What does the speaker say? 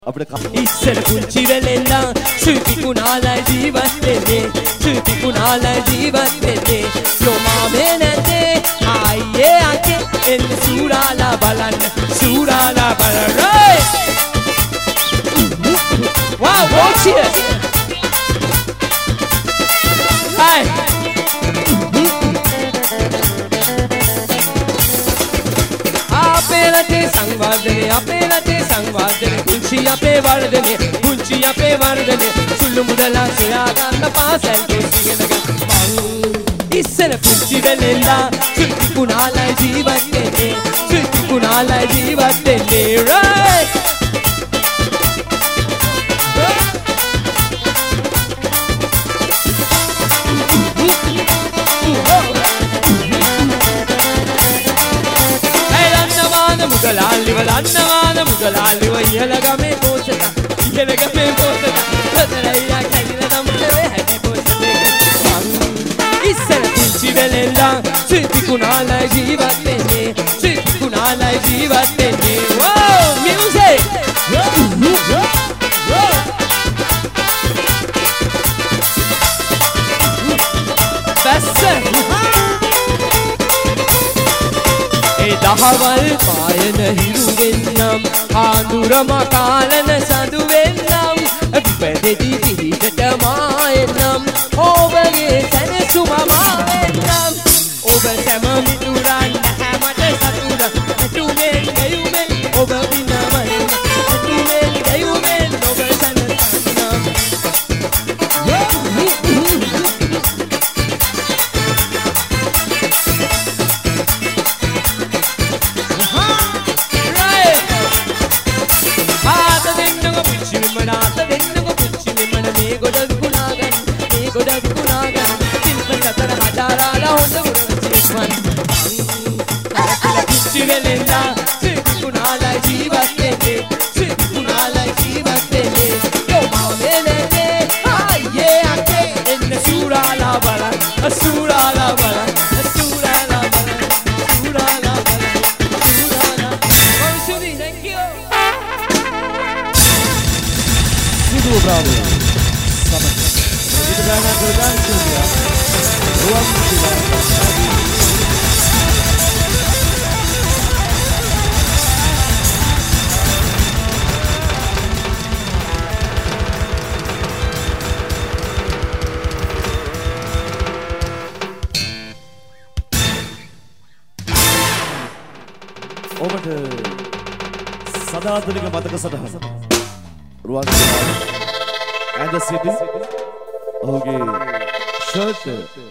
අපිට ඉස්සර පුංචි වෙලෙන්දා සුති කුණාලා ජීවත් වෙන්නේ සුති කුණාලා ජීවත් වෙන්නේ යෝමාවේ නැතේ ආයේ අකේ එන්න සූරාලා බලන්න wow watch it hey අපේ රටේ සංවර්ධනය පුංචි අපේ වර්ධනය සුළු මුදලා සොයා ගන්න පාසල් ගොස්ගෙන මං ඉස්සර පුංචි වෙලෙන්දා සුති කුණාලා ජීවත් වෙන්නේ right මුදලාලිව ඉහළගමේ පෝසත රතරයියා කැලින නම්ලේ හැටි පෝසත මං ඉස්සර පුංචි වෙලෙන්දා සුති කුණාලා ජීවත් වෙන්නේ wow music දහවල් පායන හිරු වෙන්නම් ආඳුරම කාලන සඳු වෙන්නම් විපදෙදි පිහිටට මායෙන්නම් ඔබගේ සැනසුම මාවෙන්නම් ඔබ සැම මිතුරන් හැමට සතුට ඇතුමෙන් ගයුමෙන් ඔබ විනමෙන් ඇතුමෙන් ගයුමෙන් ඔබ සැනසන්නම් ඔබට සදාතනික මතක සටහන රුවන් ඇඳ සිටි ඔහුගේ ෂර්ට්